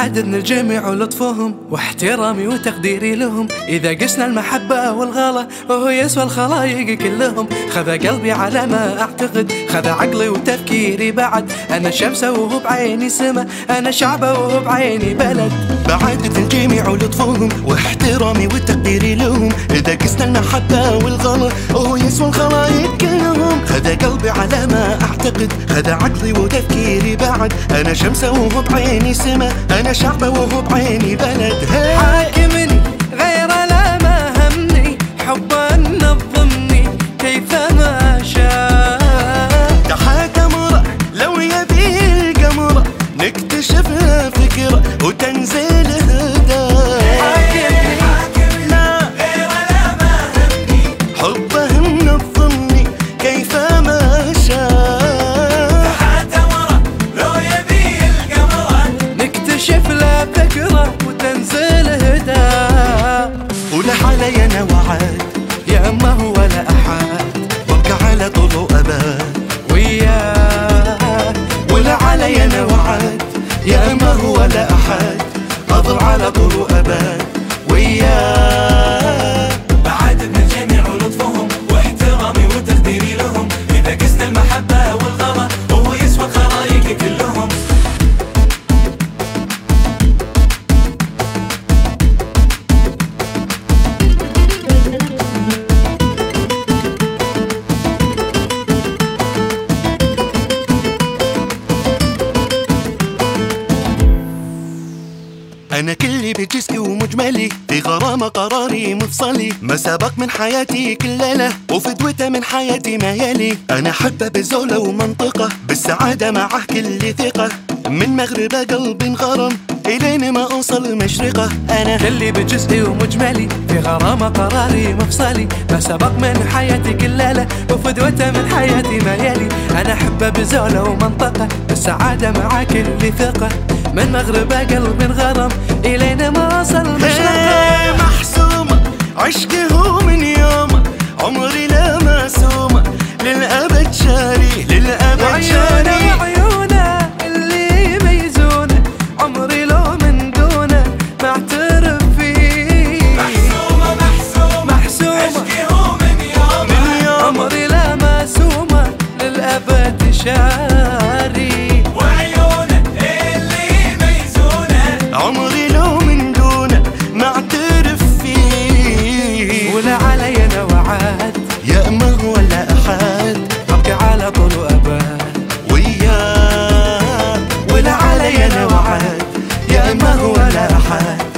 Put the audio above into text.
بعددنا الجميع ولطفهم واحترامي وتقديري لهم. إذا قسنا المحبة والغلا وهو يسوى الخلايق كلهم. خذ قلبي على ما أعتقد، خذ عقلي وتفكيري بعد. أنا شمسة وهو بعيني سما، أنا شعبة وهو بعيني بلد. بعددنا الجميع ولطفهم واحترامي وتقديري لهم. إذا قسنا المحبة والغلا وهو يسوى الخلايق كلهم. خذ قلبي على ما أعتقد، خذ عقلي وتفكيري بعد. أنا شمسة وهو بعيني سما، أنا شعبة وهو بعيني بلد. حاكمني غير لا ما همني، حبا نظمني كيفما شاء. تحاكم لو يبي القمر، نكتشف له فكرة وتنزل هدى. حاكمني غير لا ما همني، حبه منظمني كيفما شاء. نكتشف له فكرة وتنزل هدى. ولا علي انا وعد، يا اما هو لا احد، وابقى على طول وابد وياه. ولا علي انا وعد، يا اما هو لا احد، اظل على طول وابد وياه. بعددنا الجميع ولطفهم واحترامي وتقديري لهم. إذا قسنا المحبة والغلا وهو يسوى الخلايق كلهم. أنا كلي بجسمي ومجملي، في غرامة قراري مفصلي. ما سبق من حياتي كل ليلة، وفدوته من حياتي ما يلي. أنا حبة بزولة ومنطقة، بالسعادة معه كل ثقة. من مغربة قلبي انغرم، إلين ما أوصل مشرقة. أنا كلي بجزئي ومجملي، في غرامة قراري مفصلي. ما سبق من حياتي كل ليلة، وفدوته من حياتي ما يلي. أنا أحبه بزولة ومنطقة، بالسعادة مع كل ثقة. من مغربة قلبي انغرم، إلين ما أوصل مشرقة. محسومة عشقه من يومه، عمري لا مسومة، للأبد شاري للأبد شاري. وعيونه اللي يميزونه، عمري لو من دونه ما اعترف فيه. محسومة عشقه من يوم، عمري لا مسومة، للأبد شاري. وعيونه اللي يميزونه، عمري لو من دونه ما اعترف فيه. ولا علي انا وعد، يا اما هو لا احد، ابقى على طول وابد وياه. ولا علي انا وعد، يا اما هو لا احد،